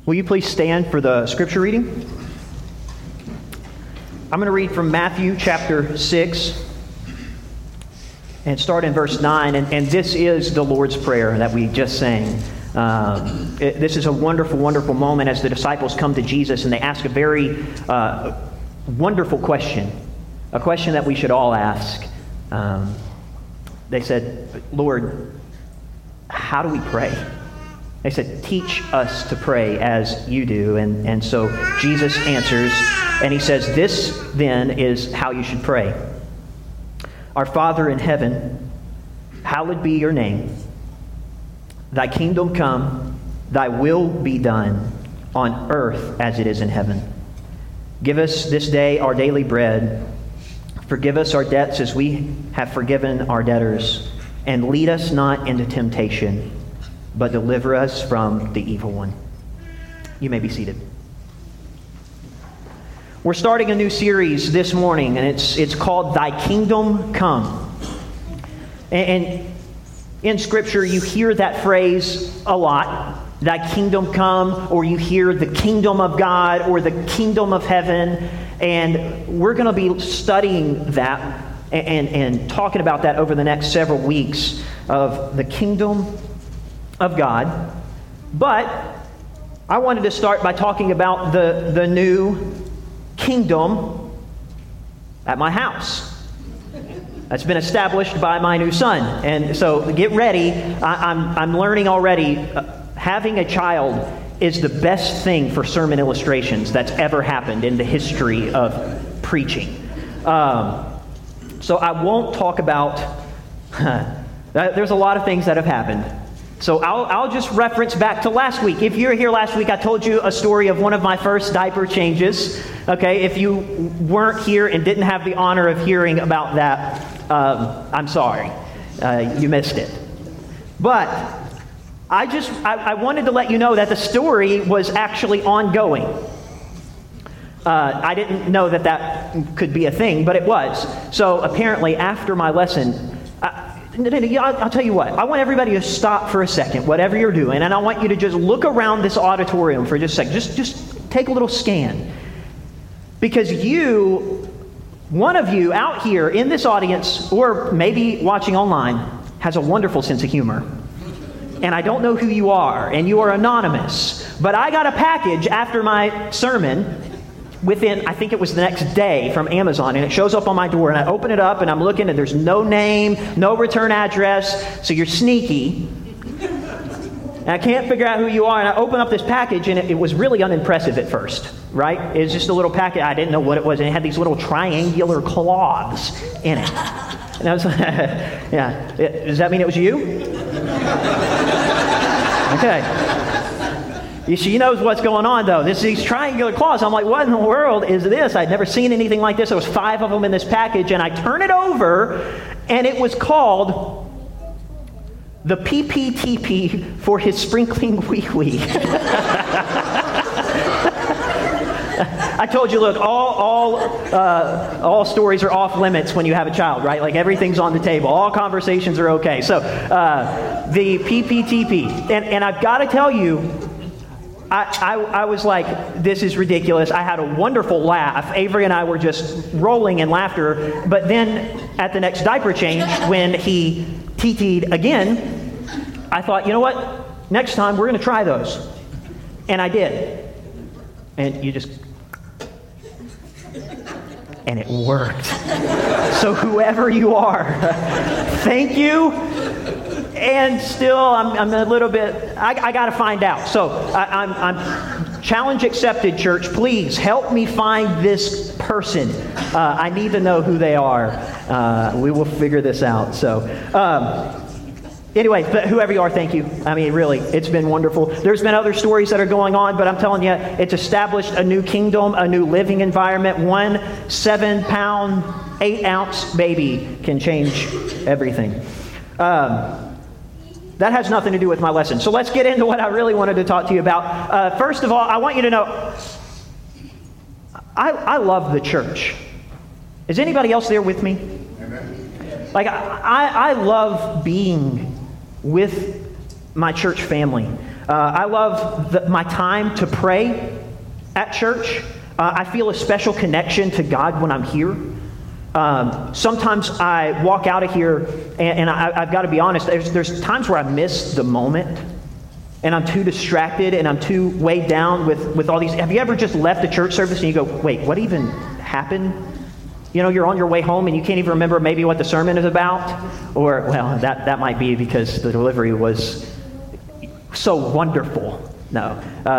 Will you please stand for the scripture reading? I'm going to read from Matthew chapter 6 and start in verse 9. And this is the Lord's Prayer that we just sang. This is a wonderful, wonderful moment as the disciples come to Jesus and they ask a very wonderful question, a question that we should all ask. They said, Lord, how do we pray? They said, teach us to pray as you do. And so Jesus answers, and he says, this then is how you should pray. Our Father in heaven, hallowed be your name. Thy kingdom come, thy will be done on earth as it is in heaven. Give us this day our daily bread. Forgive us our debts as we have forgiven our debtors. And lead us not into temptation, but deliver us from the evil one. You may be seated. We're starting a new series this morning, and it's called Thy Kingdom Come. And in Scripture, you hear that phrase a lot, Thy kingdom come, or you hear the kingdom of God or the kingdom of heaven. And we're going to be studying that and talking about that over the next several weeks of the kingdom of God. But I wanted to start by talking about the new kingdom at my house. That's been established by my new son. And so get ready. I'm learning already. Having a child is the best thing for sermon illustrations that's ever happened in the history of preaching. So I won't talk about... there's a lot of things that have happened. So I'll just reference back to last week. If you were here last week, I told you a story of one of my first diaper changes. Okay, if you weren't here and didn't have the honor of hearing about that, I'm sorry. You missed it. But I wanted to let you know that the story was actually ongoing. I didn't know that could be a thing, but it was. So apparently after my lesson... I'll tell you what. I want everybody to stop for a second, whatever you're doing, and I want you to just look around this auditorium for just a second. Just take a little scan. Because one of you out here in this audience, or maybe watching online, has a wonderful sense of humor. And I don't know who you are, and you are anonymous. But I got a package after my sermon within, I think it was the next day, from Amazon, and it shows up on my door, and I open it up, and I'm looking, and there's no name, no return address, so you're sneaky, and I can't figure out who you are, and I open up this package, and it was really unimpressive at first, right? It was just a little package. I didn't know what it was, and it had these little triangular cloths in it, and I was like, yeah, does that mean it was you? Okay. She knows what's going on, though. These triangular claws. I'm like, what in the world is this? I'd never seen anything like this. There was 5 of them in this package, and I turn it over, and it was called the PPTP for his sprinkling wee-wee. I told you, look, all stories are off limits when you have a child, right? Like everything's on the table. All conversations are okay. So the PPTP, and I've got to tell you, I was like, this is ridiculous. I had a wonderful laugh. Avery and I were just rolling in laughter. But then at the next diaper change, when he TT'd again, I thought, you know what? Next time we're going to try those. And I did. And you just... And it worked. So whoever you are, thank you. And still, I'm a little bit, I got to find out. So I'm challenge accepted, church. Please help me find this person. I need to know who they are. We will figure this out. So anyway, but whoever you are, thank you. I mean, really, it's been wonderful. There's been other stories that are going on, but I'm telling you, it's established a new kingdom, a new living environment. 1 7-pound, 8-ounce baby can change everything. That has nothing to do with my lesson. So let's get into what I really wanted to talk to you about. First of all, I want you to know, I love the church. Is anybody else there with me? Amen. Like, I love being with my church family. I love my time to pray at church. I feel a special connection to God when I'm here. Sometimes I walk out of here, and I've got to be honest, there's times where I miss the moment, and I'm too distracted, and I'm too weighed down with all these. Have you ever just left a church service and you go, wait, what even happened? You know, you're on your way home and you can't even remember maybe what the sermon is about? Or, well, that might be because the delivery was so wonderful. No.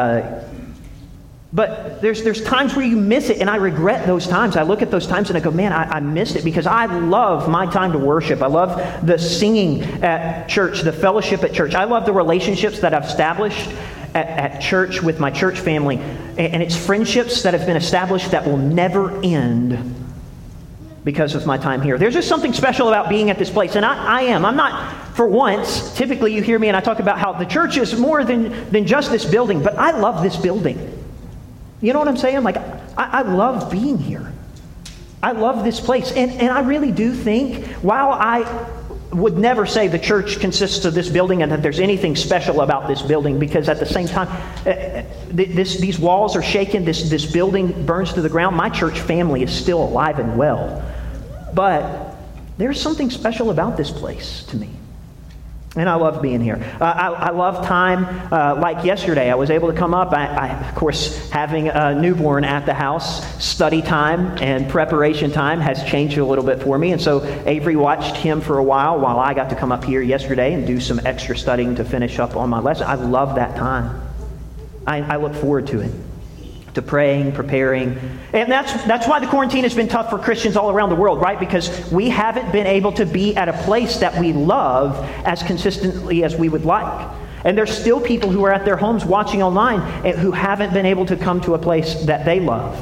But there's times where you miss it, and I regret those times. I look at those times and I go, man, I missed it, because I love my time to worship. I love the singing at church, the fellowship at church. I love the relationships that I've established at church with my church family. And it's friendships that have been established that will never end because of my time here. There's just something special about being at this place. And I'm not, for once, typically you hear me and I talk about how the church is more than just this building, but I love this building. You know what I'm saying? Like, I love being here. I love this place. And I really do think, while I would never say the church consists of this building and that there's anything special about this building, because at the same time, these walls are shaken, this building burns to the ground, my church family is still alive and well. But there's something special about this place to me. And I love being here. I love time. Like yesterday, I was able to come up. I, of course, having a newborn at the house, study time and preparation time has changed a little bit for me. And so Avery watched him for a while I got to come up here yesterday and do some extra studying to finish up on my lesson. I love that time. I look forward to it, to praying, preparing. And that's why the quarantine has been tough for Christians all around the world, right? Because we haven't been able to be at a place that we love as consistently as we would like. And there's still people who are at their homes watching online and who haven't been able to come to a place that they love.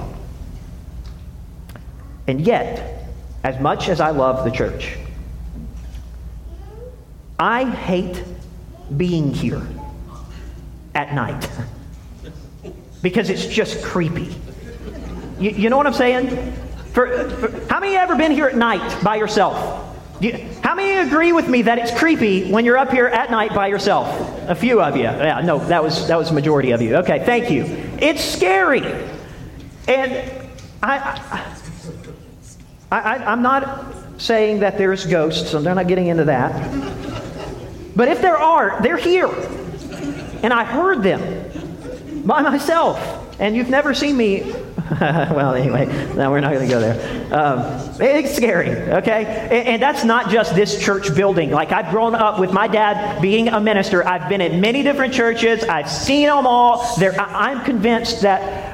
And yet, as much as I love the church, I hate being here at night. Because it's just creepy. You know what I'm saying? How many have ever been here at night by yourself? How many agree with me that it's creepy when you're up here at night by yourself? A few of you. Yeah, no, that was the majority of you. Okay, thank you. It's scary. And I'm not saying that there's ghosts, I'm not getting into that. But if there are, they're here. And I heard them by myself, and you've never seen me. Well, anyway, no, we're not going to go there. It's scary, okay? And that's not just this church building. Like, I've grown up with my dad being a minister. I've been at many different churches. I've seen them all. I'm convinced that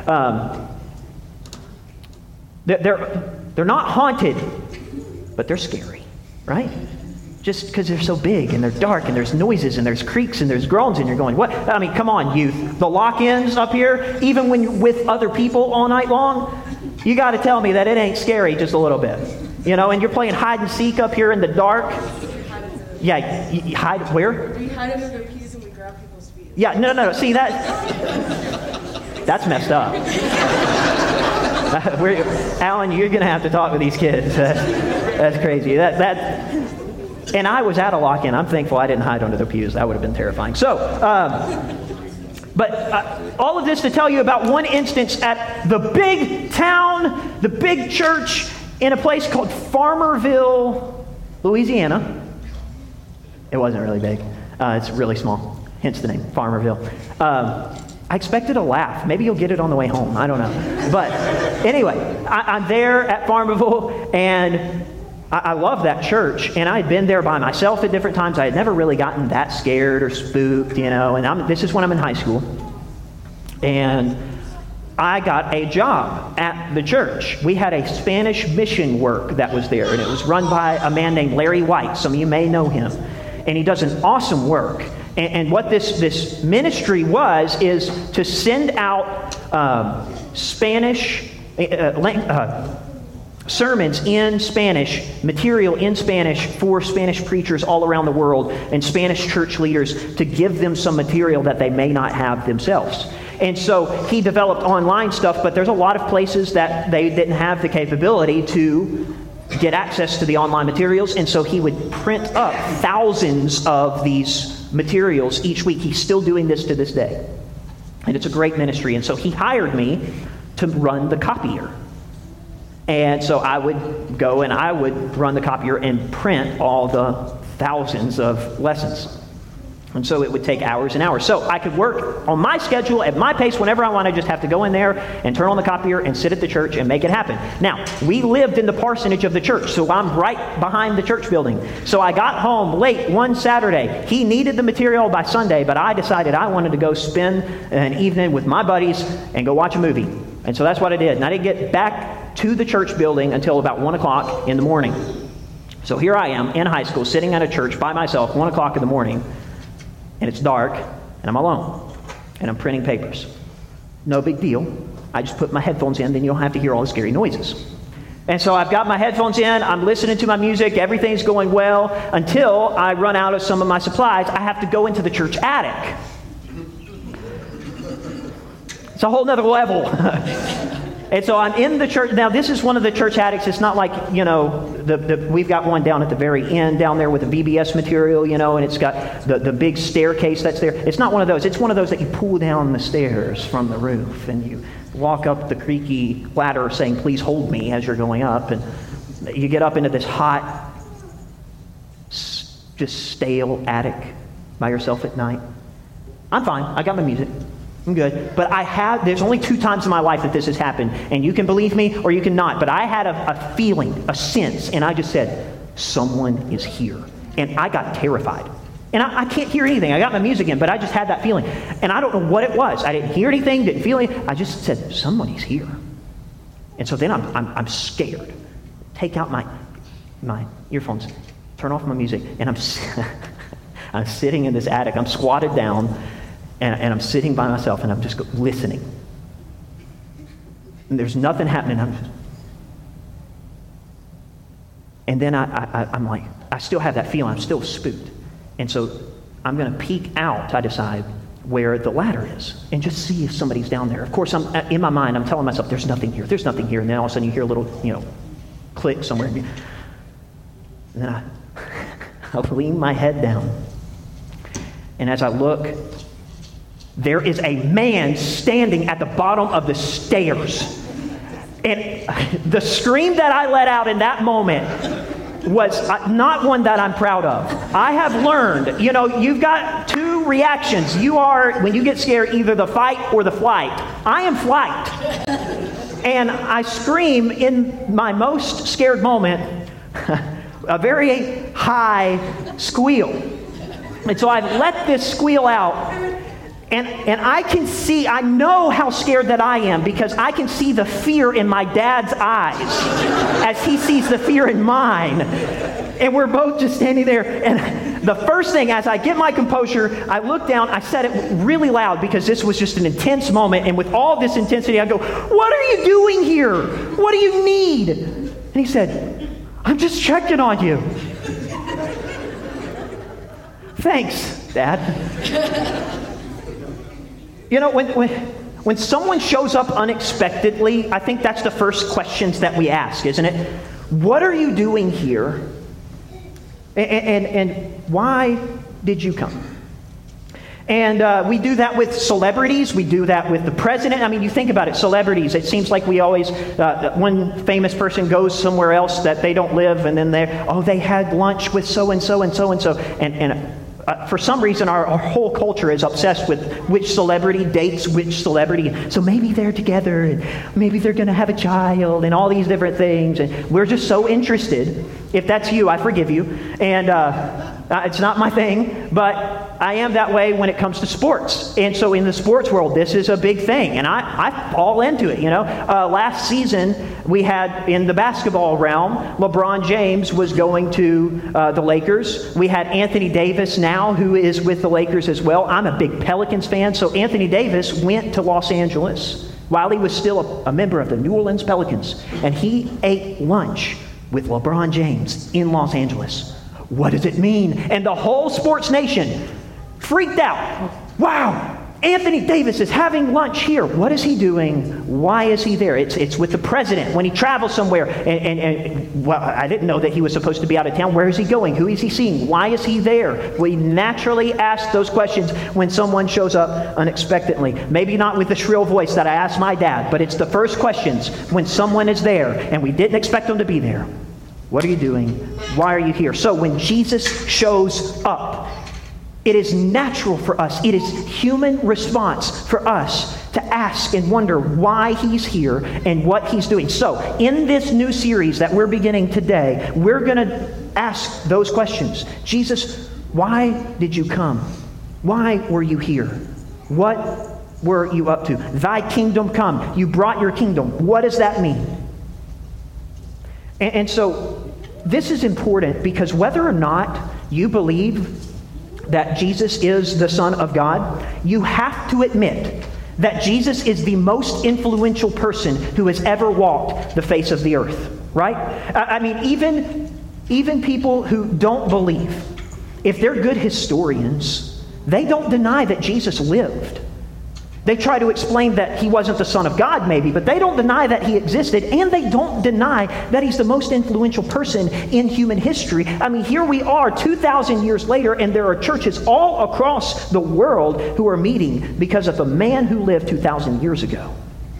they're not haunted, but they're scary, right? Just because they're so big and they're dark and there's noises and there's creaks and there's groans and you're going, what? I mean, come on, youth. The lock-ins up here, even when you're with other people all night long, you got to tell me that it ain't scary just a little bit. You know, and you're playing hide and seek up here in the dark. Yeah, you hide where? We hide under the pews and we grab people's feet. Yeah, no. See, that's messed up. Alan, you're going to have to talk with these kids. That's crazy. And I was at a lock-in. I'm thankful I didn't hide under the pews. That would have been terrifying. So, but all of this to tell you about one instance at the big town, the big church in a place called Farmerville, Louisiana. It wasn't really big. It's really small, hence the name, Farmerville. I expected a laugh. Maybe you'll get it on the way home. I don't know. But anyway, I'm there at Farmerville, and I love that church, and I had been there by myself at different times. I had never really gotten that scared or spooked, you know, and this is when I'm in high school. And I got a job at the church. We had a Spanish mission work that was there, and it was run by a man named Larry White. Some of you may know him. And he does an awesome work. And what this ministry is to send out Spanish sermons in Spanish, material in Spanish for Spanish preachers all around the world and Spanish church leaders to give them some material that they may not have themselves. And so he developed online stuff, but there's a lot of places that they didn't have the capability to get access to the online materials, and so he would print up thousands of these materials each week. He's still doing this to this day. And it's a great ministry. And so he hired me to run the copier. And so I would go and I would run the copier and print all the thousands of lessons. And so it would take hours and hours. So I could work on my schedule, at my pace, whenever I want. I just have to go in there and turn on the copier and sit at the church and make it happen. Now, we lived in the parsonage of the church, so I'm right behind the church building. So I got home late one Saturday. He needed the material by Sunday, but I decided I wanted to go spend an evening with my buddies and go watch a movie. And so that's what I did. And I didn't get back to the church building until about 1 o'clock in the morning. So here I am in high school, sitting at a church by myself, 1 o'clock in the morning. And it's dark, and I'm alone, and I'm printing papers. No big deal. I just put my headphones in, then you don't have to hear all the scary noises. And so I've got my headphones in, I'm listening to my music, everything's going well, until I run out of some of my supplies. I have to go into the church attic. It's a whole nother level. And so I'm in the church. Now, this is one of the church attics. It's not like, we've got one down at the very end down there with the VBS material, and it's got the big staircase that's there. It's not one of those. It's one of those that you pull down the stairs from the roof and you walk up the creaky ladder saying, please hold me as you're going up. And you get up into this hot, just stale attic by yourself at night. I'm fine. I got my music. I'm good. But there's only 2 times in my life that this has happened. And you can believe me or you can not. But I had a feeling, a sense, and I just said, someone is here. And I got terrified. And I can't hear anything. I got my music in, but I just had that feeling. And I don't know what it was. I didn't hear anything, didn't feel anything. I just said, somebody's here. And so then I'm scared. Take out my earphones, turn off my music, and I'm sitting in this attic. I'm squatted down. And I'm sitting by myself, and I'm just listening. And there's nothing happening. And then I'm like, I still have that feeling. I'm still spooked. And so I'm going to peek out, I decide, where the ladder is, and just see if somebody's down there. Of course, in my mind, I'm telling myself, there's nothing here. There's nothing here. And then all of a sudden, you hear a little, click somewhere. And then I lean my head down. And as I look, there is a man standing at the bottom of the stairs. And the scream that I let out in that moment was not one that I'm proud of. I have learned, you've got 2 reactions. You are, when you get scared, either the fight or the flight. I am flight. And I scream in my most scared moment, a very high squeal. And so I let this squeal out. And I know how scared that I am, because I can see the fear in my dad's eyes as he sees the fear in mine. And we're both just standing there. And the first thing, as I get my composure, I look down, I said it really loud because this was just an intense moment. And with all this intensity, I go, what are you doing here? What do you need? And he said, I'm just checking on you. Thanks, Dad. When someone shows up unexpectedly, I think that's the first questions that we ask, isn't it? What are you doing here? And why did you come? And we do that with celebrities. We do that with the president. I mean, you think about it, celebrities. It seems like we always, one famous person goes somewhere else that they don't live, and then they had lunch with so-and-so and so-and-so. And for some reason, our whole culture is obsessed with which celebrity dates which celebrity. So maybe they're together, and maybe they're going to have a child, and all these different things. And we're just so interested. If that's you, I forgive you. And it's not my thing, but I am that way when it comes to sports. And so in the sports world, this is a big thing. And I fall into it, Last season, we had, in the basketball realm, LeBron James was going to the Lakers. We had Anthony Davis now, who is with the Lakers as well. I'm a big Pelicans fan, so Anthony Davis went to Los Angeles while he was still a member of the New Orleans Pelicans. And he ate lunch with LeBron James in Los Angeles. What does it mean? And the whole sports nation freaked out. Wow, Anthony Davis is having lunch here. What is he doing? Why is he there? It's with the president when he travels somewhere. And well, I didn't know that he was supposed to be out of town. Where is he going? Who is he seeing? Why is he there? We naturally ask those questions when someone shows up unexpectedly. Maybe not with the shrill voice that I asked my dad, but it's the first questions when someone is there and we didn't expect them to be there. What are you doing? Why are you here? So when Jesus shows up, it is natural for us. It is human response for us to ask and wonder why he's here and what he's doing. So in this new series that we're beginning today, we're going to ask those questions. Jesus, why did you come? Why were you here? What were you up to? Thy kingdom come. You brought your kingdom. What does that mean? And so this is important because whether or not you believe that Jesus is the Son of God, you have to admit that Jesus is the most influential person who has ever walked the face of the earth, right? I mean, even people who don't believe, if they're good historians, they don't deny that Jesus lived. They try to explain that he wasn't the Son of God, maybe, but they don't deny that he existed, and they don't deny that he's the most influential person in human history. I mean, here we are 2,000 years later, and there are churches all across the world who are meeting because of a man who lived 2,000 years ago.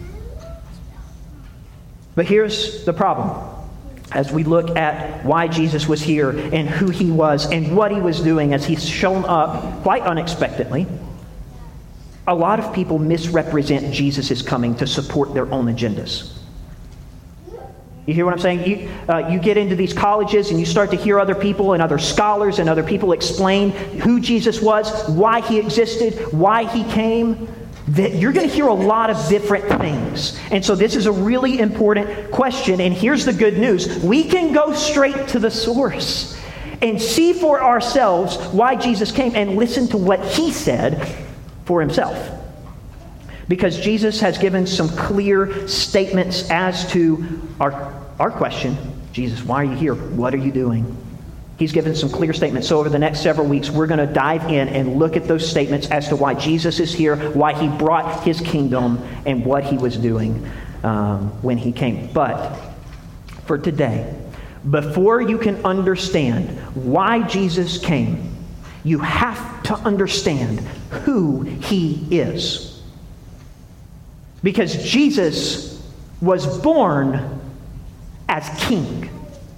But here's the problem. As we look at why Jesus was here and who he was and what he was doing as he's shown up quite unexpectedly, a lot of people misrepresent Jesus' coming to support their own agendas. You hear what I'm saying? You get into these colleges and you start to hear other people and other scholars and other people explain who Jesus was, why he existed, why he came. That you're going to hear a lot of different things. And so this is a really important question. And here's the good news. We can go straight to the source and see for ourselves why Jesus came and listen to what he said for himself. Because Jesus has given some clear statements as to our question. Jesus, why are you here? What are you doing? He's given some clear statements. So over the next several weeks, we're going to dive in and look at those statements as to why Jesus is here, why he brought his kingdom, and what he was doing when he came. But for today, before you can understand why Jesus came, you have to understand who he is. Because Jesus was born as king.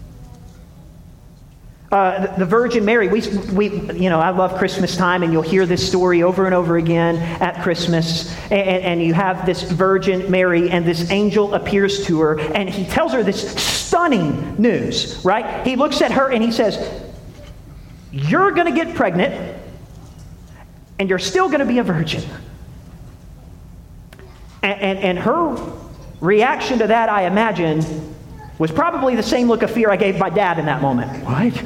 The Virgin Mary, I love Christmas time, and you'll hear this story over and over again at Christmas. And you have this Virgin Mary, and this angel appears to her, and he tells her this stunning news, right? He looks at her and he says, you're going to get pregnant, and you're still going to be a virgin. And her reaction to that, I imagine, was probably the same look of fear I gave my dad in that moment. What?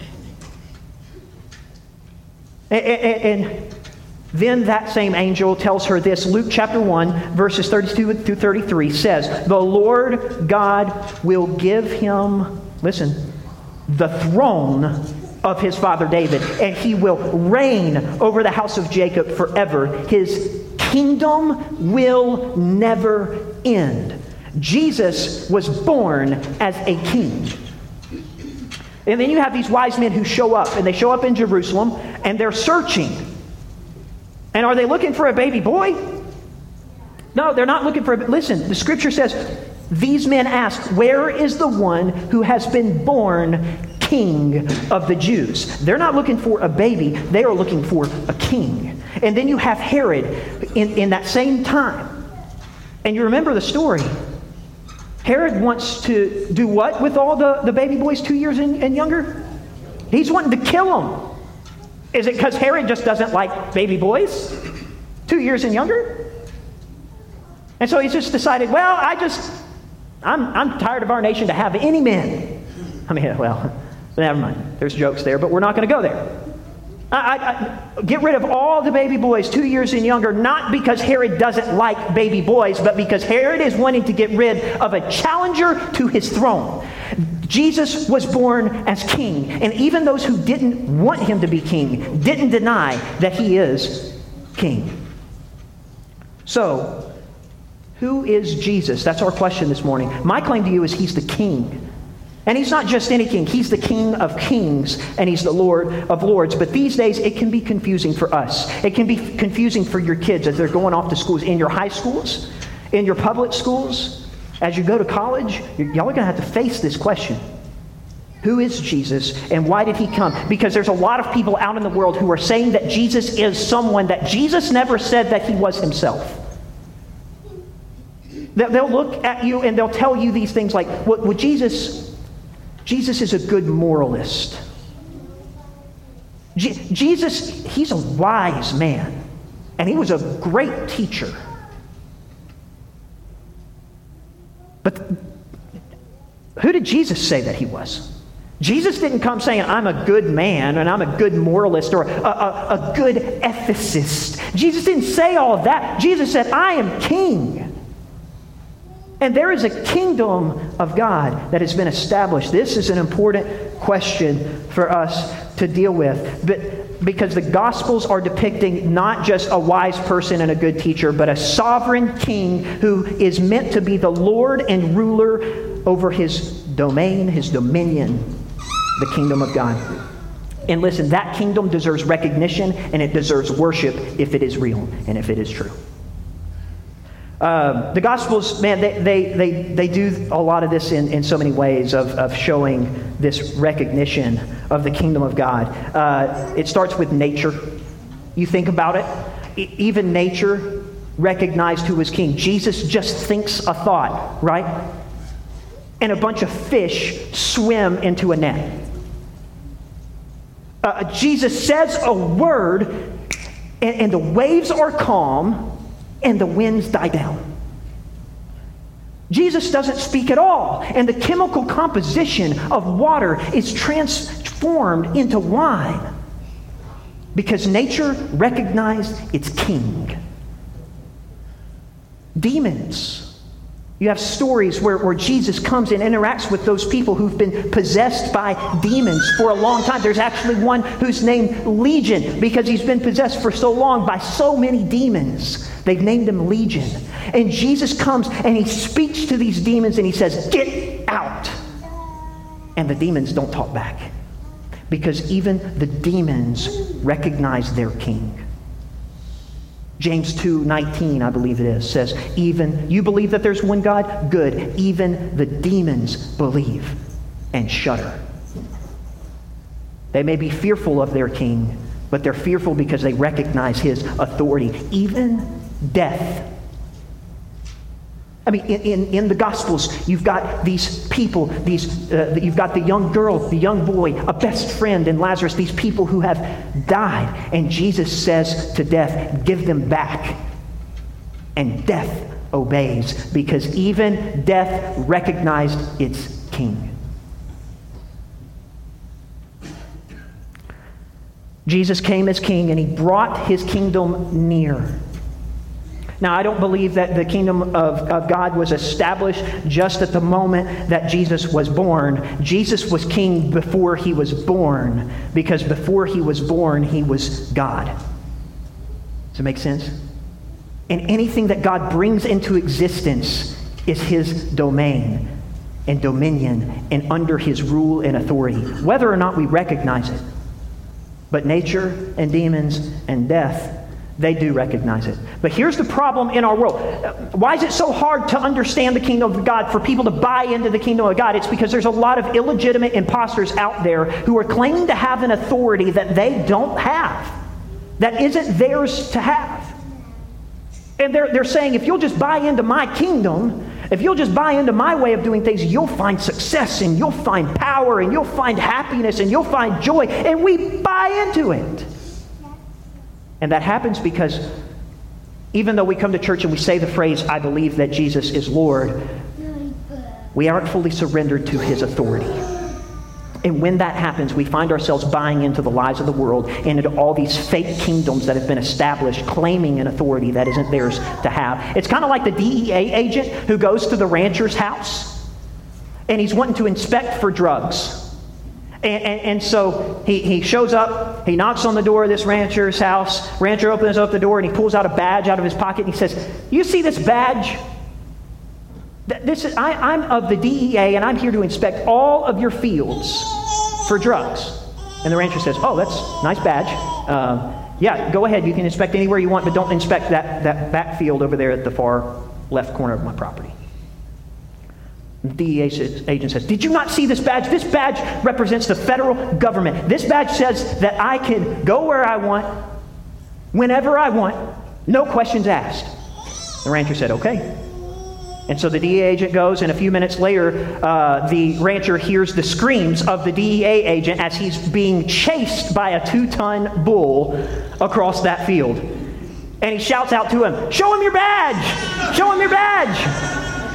And then that same angel tells her this. Luke chapter 1, verses 32 through 33 says, the Lord God will give him, listen, the throne of his father David, and he will reign over the house of Jacob forever. His kingdom will never end. Jesus was born as a king. And then you have these wise men who show up, and they show up in Jerusalem, and they're searching. And are they looking for a baby boy? No, they're not looking for listen, the scripture says, these men ask, where is the one who has been born King of the Jews? They're not looking for a baby, they are looking for a king. And then you have Herod in that same time. And you remember the story. Herod wants to do what with all the baby boys 2 years and younger? He's wanting to kill them. Is it because Herod just doesn't like baby boys 2 years and younger? And so he's just decided, well, I'm tired of our nation to have any men. I mean, well, never mind. There's jokes there, but we're not going to go there. Get rid of all the baby boys 2 years and younger, not because Herod doesn't like baby boys, but because Herod is wanting to get rid of a challenger to his throne. Jesus was born as king, and even those who didn't want him to be king didn't deny that he is king. So, who is Jesus? That's our question this morning. My claim to you is he's the king. And he's not just any king. He's the King of kings, and he's the Lord of lords. But these days, it can be confusing for us. It can be confusing for your kids as they're going off to schools, in your high schools, in your public schools. As you go to college, y'all are going to have to face this question. Who is Jesus, and why did he come? Because there's a lot of people out in the world who are saying that Jesus is someone that Jesus never said that he was himself. They'll look at you and they'll tell you these things like, well, Jesus is a good moralist. Jesus, he's a wise man, and he was a great teacher. But who did Jesus say that he was? Jesus didn't come saying, I'm a good man, and I'm a good moralist, or a good ethicist. Jesus didn't say all of that. Jesus said, I am king. And there is a kingdom of God that has been established. This is an important question for us to deal with. Because the Gospels are depicting not just a wise person and a good teacher, but a sovereign king who is meant to be the Lord and ruler over his domain, his dominion, the kingdom of God. And listen, that kingdom deserves recognition, and it deserves worship if it is real and if it is true. The Gospels, man, they do a lot of this in so many ways of showing this recognition of the kingdom of God. It starts with nature. You think about it. Even nature recognized who was king. Jesus just thinks a thought, right? And a bunch of fish swim into a net. Jesus says a word, and the waves are calm, and the winds die down. Jesus doesn't speak at all, and the chemical composition of water is transformed into wine because nature recognized its king. Demons. You have stories where Jesus comes and interacts with those people who've been possessed by demons for a long time. There's actually one who's named Legion because he's been possessed for so long by so many demons. They've named him Legion. And Jesus comes and he speaks to these demons and he says, "Get out!" And the demons don't talk back because even the demons recognize their king. James 2:19, I believe it is, says, even you believe that there's one God? Good. Even the demons believe and shudder. They may be fearful of their king, but they're fearful because they recognize his authority. Even death. I mean, in the Gospels, you've got these people, you've got the young girl, the young boy, a best friend, and Lazarus, these people who have died. And Jesus says to death, give them back. And death obeys because even death recognized its king. Jesus came as king and he brought his kingdom near. Now, I don't believe that the kingdom of God was established just at the moment that Jesus was born. Jesus was king before he was born, because before he was born, he was God. Does it make sense? And anything that God brings into existence is his domain and dominion and under his rule and authority, whether or not we recognize it. But nature and demons and death, they do recognize it. But here's the problem in our world. Why is it so hard to understand the kingdom of God, for people to buy into the kingdom of God? It's because there's a lot of illegitimate imposters out there who are claiming to have an authority that they don't have, that isn't theirs to have. And they're saying, if you'll just buy into my kingdom, if you'll just buy into my way of doing things, you'll find success and you'll find power and you'll find happiness and you'll find joy. And we buy into it. And that happens because even though we come to church and we say the phrase, I believe that Jesus is Lord, we aren't fully surrendered to his authority. And when that happens, we find ourselves buying into the lies of the world and into all these fake kingdoms that have been established, claiming an authority that isn't theirs to have. It's kind of like the DEA agent who goes to the rancher's house and he's wanting to inspect for drugs. And so he shows up, he knocks on the door of this rancher's house. Rancher opens up the door and he pulls out a badge out of his pocket and he says, "You see this badge? I'm of the DEA and I'm here to inspect all of your fields for drugs." And the rancher says, "Oh, that's a nice badge. Yeah, go ahead. You can inspect anywhere you want, but don't inspect that back field over there at the far left corner of my property." The DEA agent says, "Did you not see this badge? This badge represents the federal government. This badge says that I can go where I want, whenever I want, no questions asked." The rancher said, "Okay." And so the DEA agent goes, and a few minutes later, the rancher hears the screams of the DEA agent as he's being chased by a 2-ton bull across that field. And he shouts out to him, "Show him your badge! Show him your badge!"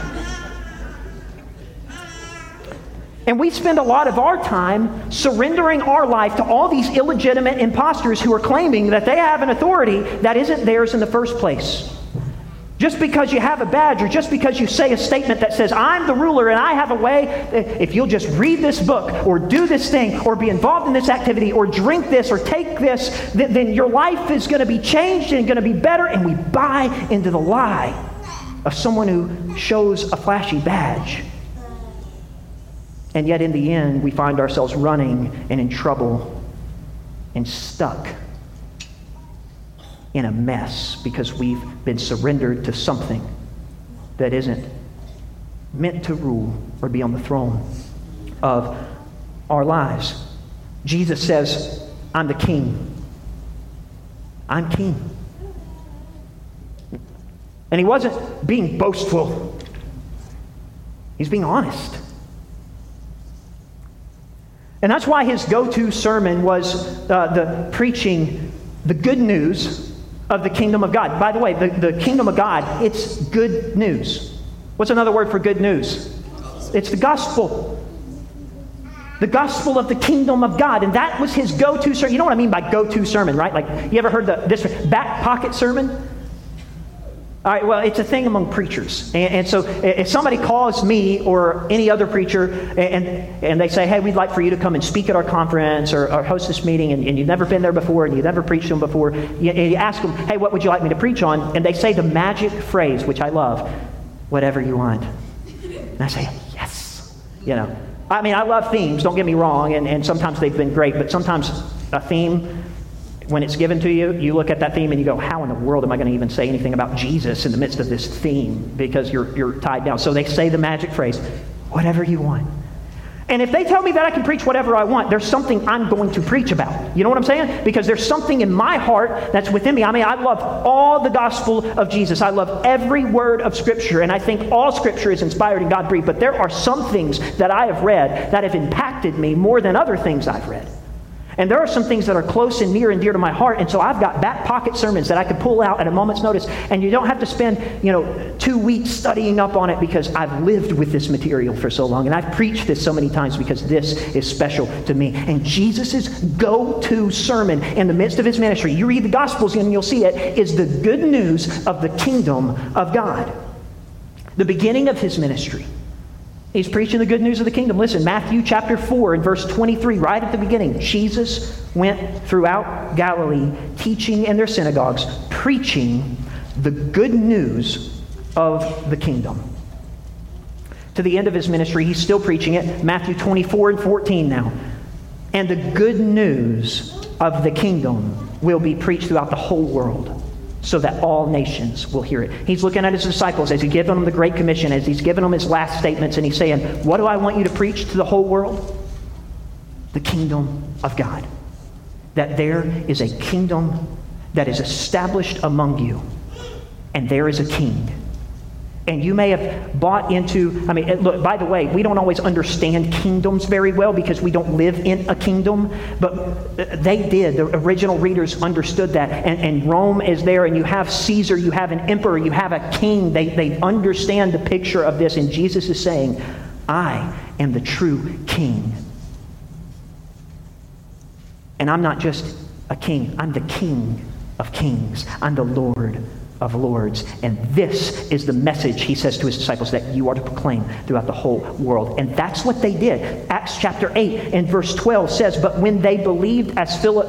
And we spend a lot of our time surrendering our life to all these illegitimate imposters who are claiming that they have an authority that isn't theirs in the first place. Just because you have a badge, or just because you say a statement that says, "I'm the ruler and I have a way," if you'll just read this book or do this thing or be involved in this activity or drink this or take this, then your life is going to be changed and going to be better. And we buy into the lie of someone who shows a flashy badge. And yet in the end, we find ourselves running and in trouble and stuck in a mess because we've been surrendered to something that isn't meant to rule or be on the throne of our lives. Jesus says, "I'm the king. I'm king." And he wasn't being boastful. He's being honest. And that's why his go-to sermon was the preaching the good news of the kingdom of God. By the way, the kingdom of God, it's good news. What's another word for good news? It's the gospel. The gospel of the kingdom of God. And that was his go-to sermon. You know what I mean by go-to sermon, right? Like, you ever heard this back pocket sermon? All right, well, it's a thing among preachers. And so if somebody calls me or any other preacher and they say, "Hey, we'd like for you to come and speak at our conference or host this meeting," and you've never been there before and you've never preached to them before, you ask them, "Hey, what would you like me to preach on?" And they say the magic phrase, which I love, "Whatever you want." And I say, yes. You know, I mean, I love themes, don't get me wrong, and sometimes they've been great, but sometimes a theme, when it's given to you, you look at that theme and you go, "How in the world am I going to even say anything about Jesus in the midst of this theme?" Because you're tied down. So they say the magic phrase, "Whatever you want." And if they tell me that I can preach whatever I want, there's something I'm going to preach about. You know what I'm saying? Because there's something in my heart that's within me. I mean, I love all the gospel of Jesus. I love every word of Scripture. And I think all Scripture is inspired and God-breathed. But there are some things that I have read that have impacted me more than other things I've read. And there are some things that are close and near and dear to my heart. And so I've got back pocket sermons that I could pull out at a moment's notice. And you don't have to spend, 2 weeks studying up on it because I've lived with this material for so long. And I've preached this so many times because this is special to me. And Jesus' go-to sermon in the midst of his ministry, you read the Gospels and you'll see it, is the good news of the kingdom of God. The beginning of his ministry. He's preaching the good news of the kingdom. Listen, Matthew chapter 4 and verse 23, right at the beginning. Jesus went throughout Galilee, teaching in their synagogues, preaching the good news of the kingdom. To the end of his ministry, he's still preaching it. Matthew 24 and 14 now. And the good news of the kingdom will be preached throughout the whole world, so that all nations will hear it. He's looking at his disciples as he's giving them the Great Commission, as he's giving them his last statements, and he's saying, "What do I want you to preach to the whole world? The kingdom of God. That there is a kingdom that is established among you, and there is a king." And you may have bought into, look, by the way, we don't always understand kingdoms very well because we don't live in a kingdom, but they did. The original readers understood that. And Rome is there, and you have Caesar, you have an emperor, you have a king. They understand the picture of this, and Jesus is saying, "I am the true king. And I'm not just a king, I'm the King of kings. I'm the Lord of Lords. And this is the message, he says to his disciples, that you are to proclaim throughout the whole world. And that's what they did. Acts chapter 8 and verse 12 says, but when they believed Philip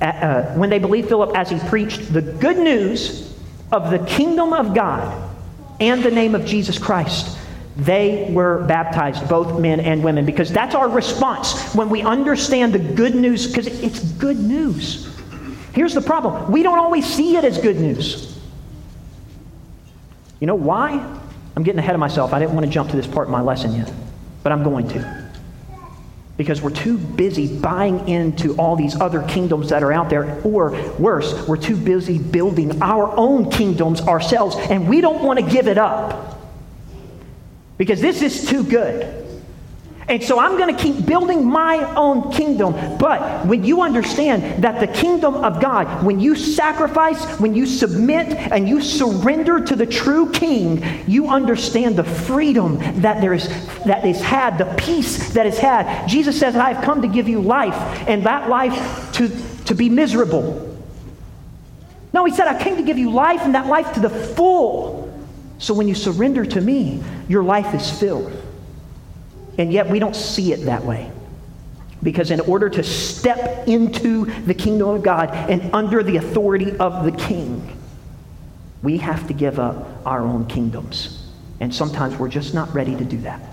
as he preached the good news of the kingdom of God and the name of Jesus Christ, they were baptized, both men and women, because that's our response when we understand the good news, because it's good news. Here's the problem. We don't always see it as good news. You know why? I'm getting ahead of myself. I didn't want to jump to this part of my lesson yet, but I'm going to. Because we're too busy buying into all these other kingdoms that are out there, or worse, we're too busy building our own kingdoms ourselves, and we don't want to give it up. Because this is too good. And so I'm going to keep building my own kingdom. But when you understand that the kingdom of God, when you sacrifice, when you submit, and you surrender to the true king, you understand the freedom that is had, the peace that is had. Jesus says, I have come to give you life, and that life to be miserable. No, he said, I came to give you life, and that life to the full. So when you surrender to me, your life is filled. And yet we don't see it that way. Because in order to step into the kingdom of God and under the authority of the king, we have to give up our own kingdoms. And sometimes we're just not ready to do that.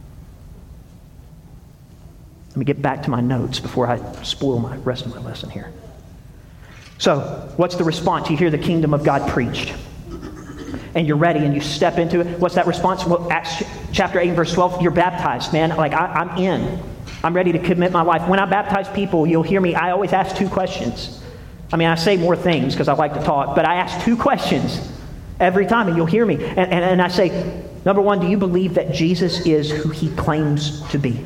Let me get back to my notes before I spoil the rest of my lesson here. So, what's the response? You hear the kingdom of God preached. And you're ready and you step into it. What's that response? Well, Acts chapter 8 verse 12, you're baptized, man. Like, I'm in. I'm ready to commit my life. When I baptize people, you'll hear me, I always ask two questions. I mean, I say more things because I like to talk, but I ask two questions every time, and you'll hear me. And I say, number one, do you believe that Jesus is who he claims to be?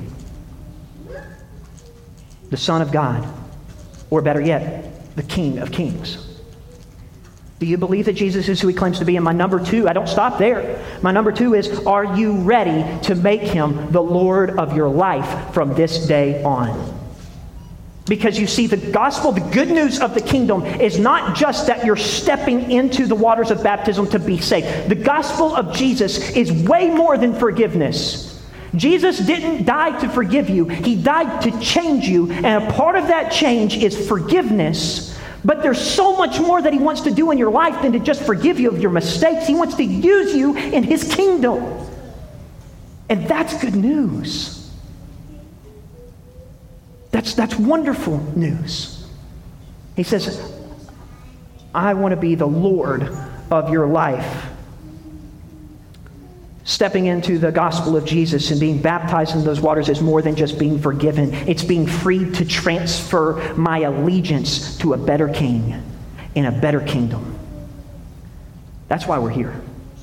The Son of God, or better yet, the King of Kings. Do you believe that Jesus is who he claims to be? And my number two, I don't stop there. My number two is, are you ready to make him the Lord of your life from this day on? Because you see, the gospel, the good news of the kingdom is not just that you're stepping into the waters of baptism to be saved. The gospel of Jesus is way more than forgiveness. Jesus didn't die to forgive you. He died to change you. And a part of that change is forgiveness. But there's so much more that he wants to do in your life than to just forgive you of your mistakes. He wants to use you in his kingdom. And that's good news. That's wonderful news. He says, I want to be the Lord of your life. Stepping into the gospel of Jesus and being baptized in those waters is more than just being forgiven. It's being freed to transfer my allegiance to a better king in a better kingdom. That's why we're here.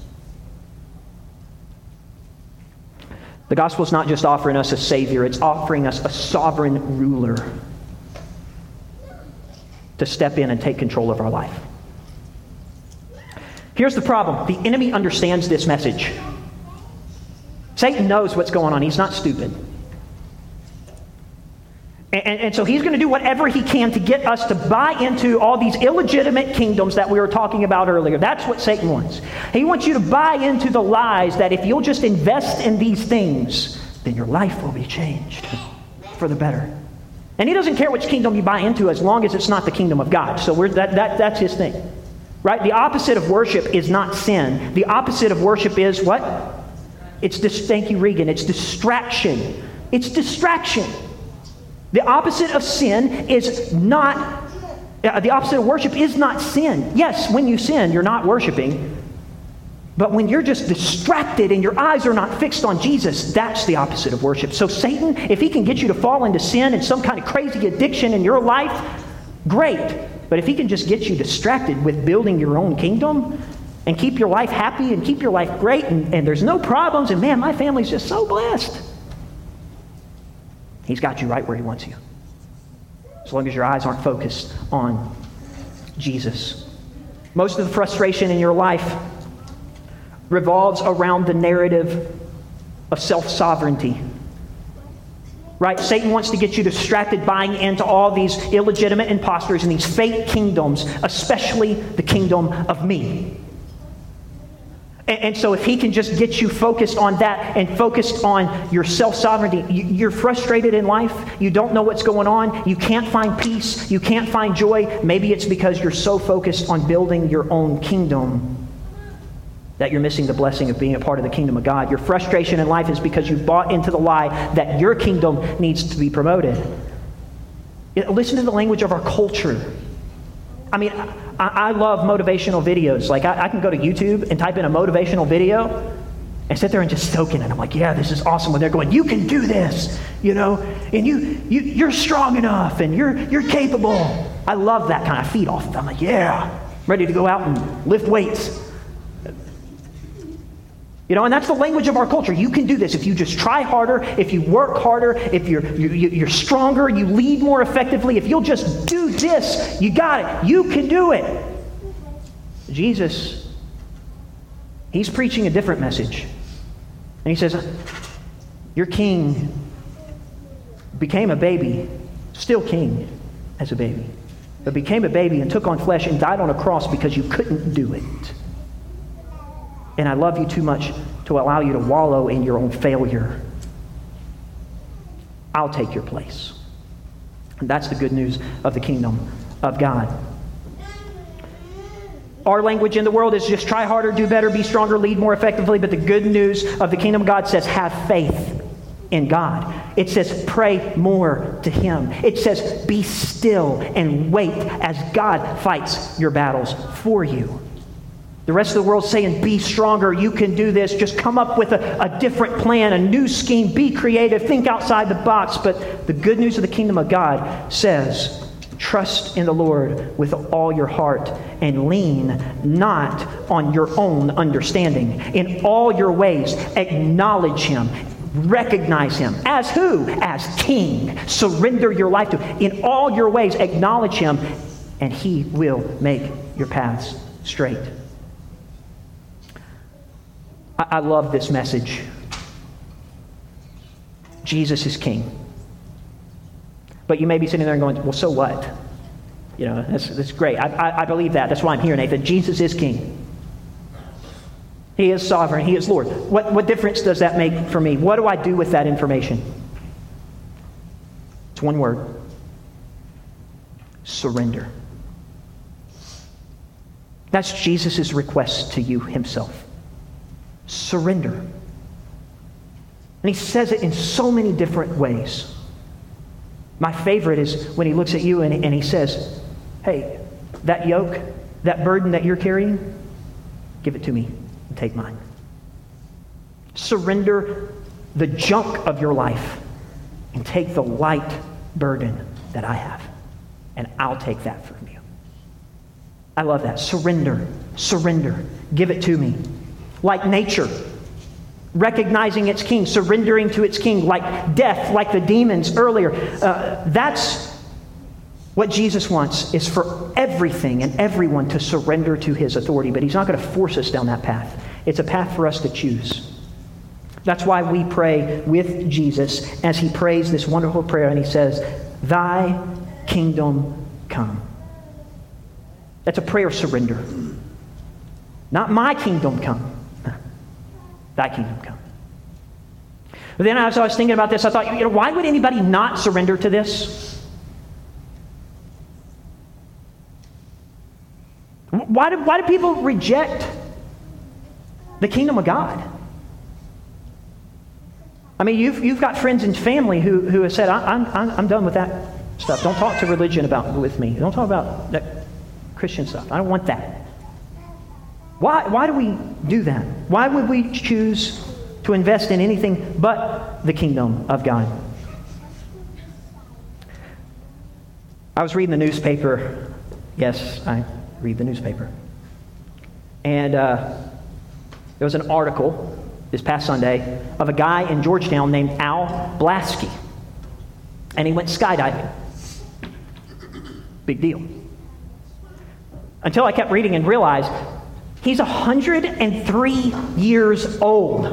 The gospel is not just offering us a savior, it's offering us a sovereign ruler to step in and take control of our life. Here's the problem. The enemy understands this message. Satan knows what's going on. He's not stupid. And so he's going to do whatever he can to get us to buy into all these illegitimate kingdoms that we were talking about earlier. That's what Satan wants. He wants you to buy into the lies that if you'll just invest in these things, then your life will be changed for the better. And he doesn't care which kingdom you buy into as long as it's not the kingdom of God. So that's his thing. Right? The opposite of worship is not sin. The opposite of worship is what? Thank you, Regan. It's distraction. It's distraction. The opposite of sin is not, the opposite of worship is not sin. Yes, when you sin, you're not worshiping. But when you're just distracted and your eyes are not fixed on Jesus, that's the opposite of worship. So Satan, if he can get you to fall into sin and some kind of crazy addiction in your life, great. But if he can just get you distracted with building your own kingdom and keep your life happy and keep your life great and there's no problems and man, my family's just so blessed. He's got you right where he wants you. As long as your eyes aren't focused on Jesus. Most of the frustration in your life revolves around the narrative of self-sovereignty. Right? Satan wants to get you distracted buying into all these illegitimate imposters and these fake kingdoms, especially the kingdom of me. And so if he can just get you focused on that and focused on your self-sovereignty, you're frustrated in life, you don't know what's going on, you can't find peace, you can't find joy, maybe it's because you're so focused on building your own kingdom that you're missing the blessing of being a part of the kingdom of God. Your frustration in life is because you've bought into the lie that your kingdom needs to be promoted. Listen to the language of our culture. I mean, I love motivational videos. Like, I can go to YouTube and type in a motivational video and sit there and just soak in it. I'm like, yeah, this is awesome. When they're going, you can do this, and you're strong enough and you're capable. I love that kind of feed off of them. I'm like, yeah, I'm ready to go out and lift weights. And that's the language of our culture. You can do this if you just try harder, if you work harder, if you're stronger, you lead more effectively. If you'll just do this, you got it. You can do it. Jesus, he's preaching a different message. And he says, your king became a baby, still king as a baby, but became a baby and took on flesh and died on a cross because you couldn't do it. And I love you too much to allow you to wallow in your own failure. I'll take your place. And that's the good news of the kingdom of God. Our language in the world is just try harder, do better, be stronger, lead more effectively. But the good news of the kingdom of God says have faith in God. It says pray more to him. It says be still and wait as God fights your battles for you. The rest of the world's saying, be stronger, you can do this. Just come up with a different plan, a new scheme, be creative, think outside the box. But the good news of the kingdom of God says, trust in the Lord with all your heart and lean not on your own understanding. In all your ways, acknowledge him. Recognize him. As who? As king. Surrender your life to him. In all your ways, acknowledge him, and he will make your paths straight. I love this message. Jesus is king. But you may be sitting there and going, well, so what? That's great. I believe that. That's why I'm here, Nathan. Jesus is king. He is sovereign. He is Lord. What difference does that make for me? What do I do with that information? It's one word. Surrender. That's Jesus' request to you himself. Surrender. And he says it in so many different ways. My favorite is when he looks at you and he says, hey, that yoke, that burden that you're carrying, give it to me and take mine. Surrender the junk of your life and take the light burden that I have, and I'll take that from you. I love that. Surrender. Surrender. Give it to me. Like nature, recognizing its king, surrendering to its king, like death, like the demons earlier. That's what Jesus wants, is for everything and everyone to surrender to his authority. But he's not going to force us down that path. It's a path for us to choose. That's why we pray with Jesus as he prays this wonderful prayer, and he says, thy kingdom come. That's a prayer of surrender. Not my kingdom come. Thy kingdom come. But then as I was thinking about this, I thought, why would anybody not surrender to this? Why do people reject the kingdom of God? I mean, you've got friends and family who have said, I'm done with that stuff. Don't talk to religion with me. Don't talk about that Christian stuff. I don't want that. Why do we do that? Why would we choose to invest in anything but the kingdom of God? I was reading the newspaper. Yes, I read the newspaper. And there was an article this past Sunday of a guy in Georgetown named Al Blasky. And he went skydiving. Big deal. Until I kept reading and realized he's 103 years old.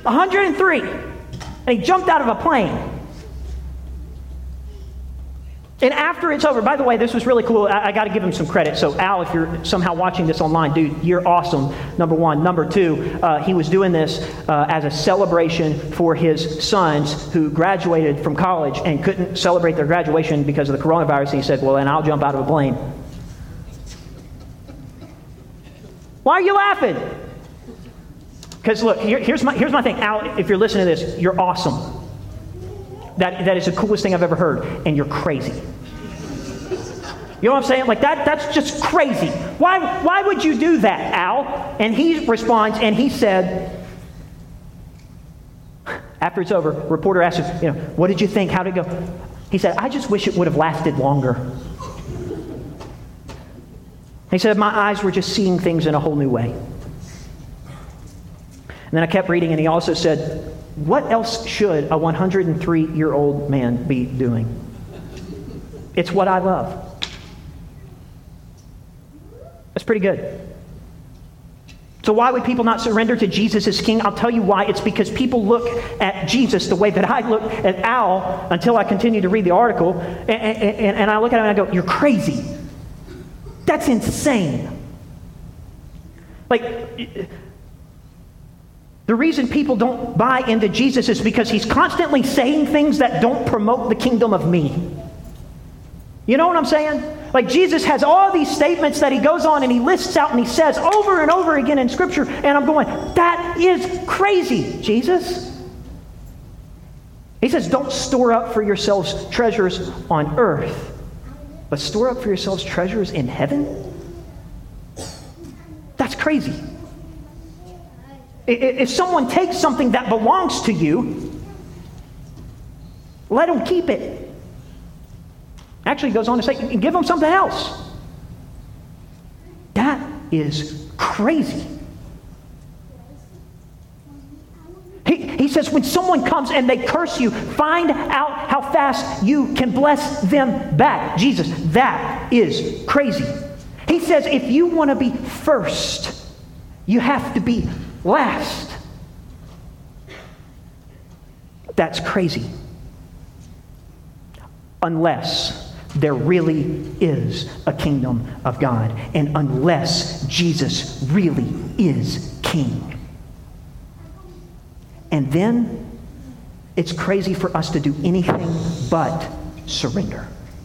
103. And he jumped out of a plane. And after it's over, by the way, this was really cool. I got to give him some credit. So, Al, if you're somehow watching this online, dude, you're awesome, number one. Number two, he was doing this as a celebration for his sons who graduated from college and couldn't celebrate their graduation because of the coronavirus. And he said, well, then I'll jump out of a plane. Why are you laughing? Because, look, here's my thing. Al, if you're listening to this, you're awesome. That is the coolest thing I've ever heard, and you're crazy. You know what I'm saying? Like, that's just crazy. Why would you do that, Al? And he responds, and he said, after it's over, reporter asked him, what did you think? How'd it go? He said, I just wish it would have lasted longer. He said, my eyes were just seeing things in a whole new way. And then I kept reading, and he also said, what else should a 103-year-old man be doing? It's what I love. That's pretty good. So why would people not surrender to Jesus as King? I'll tell you why. It's because people look at Jesus the way that I look at Al until I continue to read the article, and I look at him and I go, you're crazy. That's insane. Like, the reason people don't buy into Jesus is because he's constantly saying things that don't promote the kingdom of me. You know what I'm saying? Like, Jesus has all these statements that he goes on and he lists out and he says over and over again in Scripture, and I'm going, that is crazy, Jesus. He says, don't store up for yourselves treasures on earth, but store up for yourselves treasures in heaven? That's crazy. If someone takes something that belongs to you, let them keep it. Actually, he goes on to say, give them something else. That is crazy. He says, when someone comes and they curse you, find out how fast you can bless them back. Jesus, that is crazy. He says, if you want to be first, you have to be last. That's crazy. Unless there really is a kingdom of God, and unless Jesus really is King. And then it's crazy for us to do anything but surrender.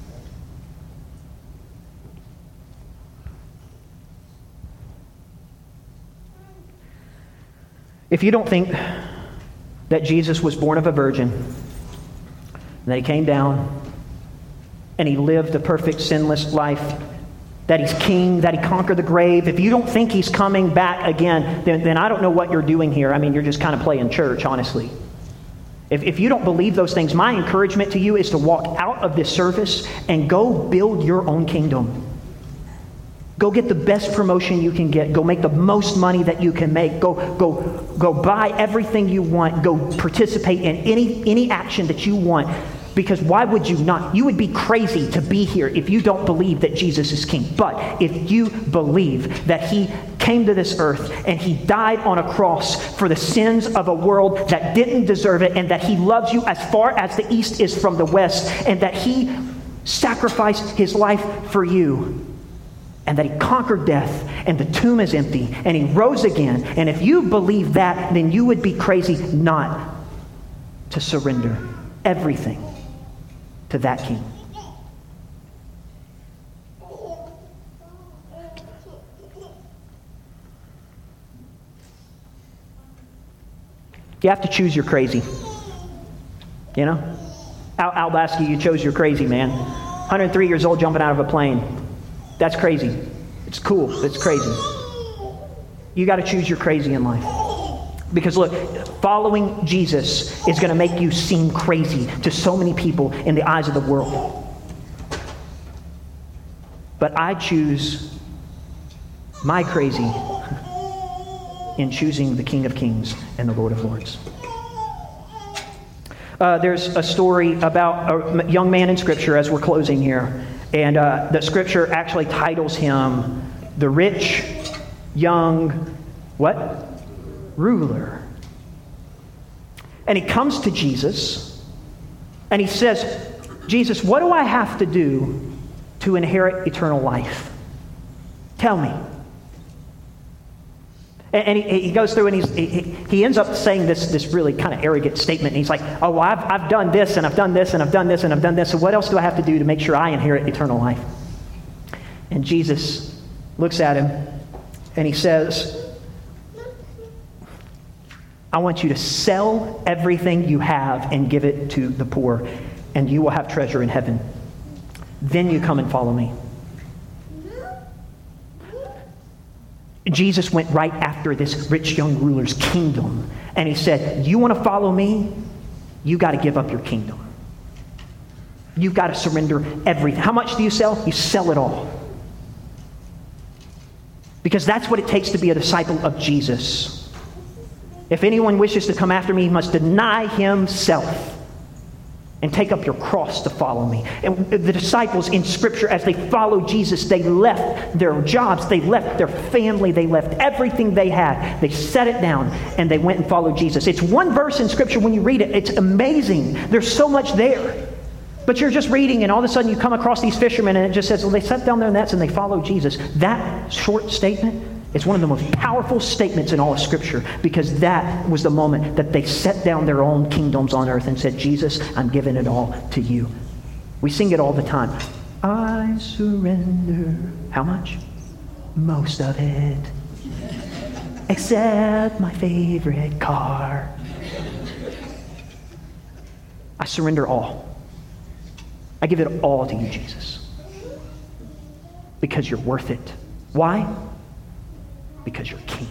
If you don't think that Jesus was born of a virgin, and that he came down and he lived a perfect, sinless life, that he's king, that he conquered the grave, if you don't think he's coming back again, then I don't know what you're doing here. I mean, you're just kind of playing church, honestly. If you don't believe those things, my encouragement to you is to walk out of this service and go build your own kingdom. Go get the best promotion you can get. Go make the most money that you can make. Go buy everything you want. Go participate in any action that you want. Because why would you not? You would be crazy to be here if you don't believe that Jesus is King. But if you believe that he came to this earth and he died on a cross for the sins of a world that didn't deserve it, and that he loves you as far as the east is from the west, and that he sacrificed his life for you, and that he conquered death, and the tomb is empty, and he rose again. And if you believe that, then you would be crazy not to surrender everything to that King. You have to choose your crazy. You know? Al Lasky, you chose your crazy, man. 103 years old jumping out of a plane. That's crazy. It's cool. It's crazy. You got to choose your crazy in life. Because look, following Jesus is going to make you seem crazy to so many people in the eyes of the world. But I choose my crazy in choosing the King of Kings and the Lord of Lords. There's a story about a young man in Scripture as we're closing here. And the Scripture actually titles him the rich, young, what? Ruler. And he comes to Jesus and he says, Jesus, what do I have to do to inherit eternal life? Tell me. And he goes through and he ends up saying this really kind of arrogant statement. And he's like, oh, well, I've done this, and I've done this, and I've done this, and I've done this. So what else do I have to do to make sure I inherit eternal life? And Jesus looks at him and he says, I want you to sell everything you have and give it to the poor, and you will have treasure in heaven. Then you come and follow me. Jesus went right after this rich young ruler's kingdom, and he said, you want to follow me? You got to give up your kingdom. You've got to surrender everything. How much do you sell? You sell it all. Because that's what it takes to be a disciple of Jesus. If anyone wishes to come after me, he must deny himself and take up your cross to follow me. And the disciples in Scripture, as they followed Jesus, they left their jobs, they left their family, they left everything they had. They set it down and they went and followed Jesus. It's one verse in Scripture. When you read it, it's amazing. There's so much there. But you're just reading, and all of a sudden you come across these fishermen, and it just says, well, they set down their nets and they followed Jesus. That short statement is one of the most powerful statements in all of Scripture, because that was the moment that they set down their own kingdoms on earth and said, Jesus, I'm giving it all to you. We sing it all the time. I surrender. How much? Most of it. Except my favorite car. I surrender all. I give it all to you, Jesus. Because you're worth it. Why? Because you're king.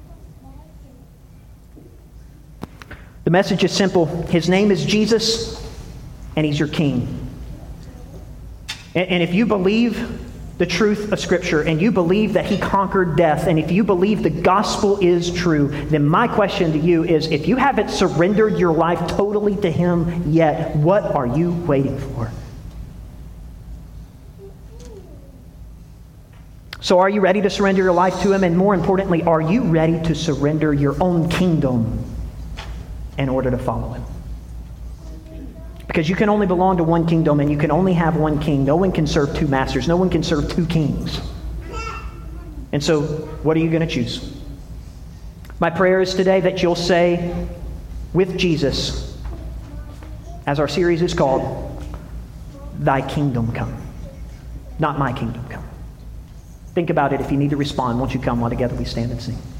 The message is simple. His name is Jesus, and he's your king. And if you believe the truth of Scripture, and you believe that he conquered death, and if you believe the gospel is true, then my question to you is, if you haven't surrendered your life totally to him yet, what are you waiting for? So are you ready to surrender your life to him? And more importantly, are you ready to surrender your own kingdom in order to follow him? Because you can only belong to one kingdom, and you can only have one king. No one can serve two masters. No one can serve two kings. And so, what are you going to choose? My prayer is today that you'll say, with Jesus, as our series is called, thy kingdom come, not my kingdom come. Think about it. If you need to respond, won't you come while together we stand and sing?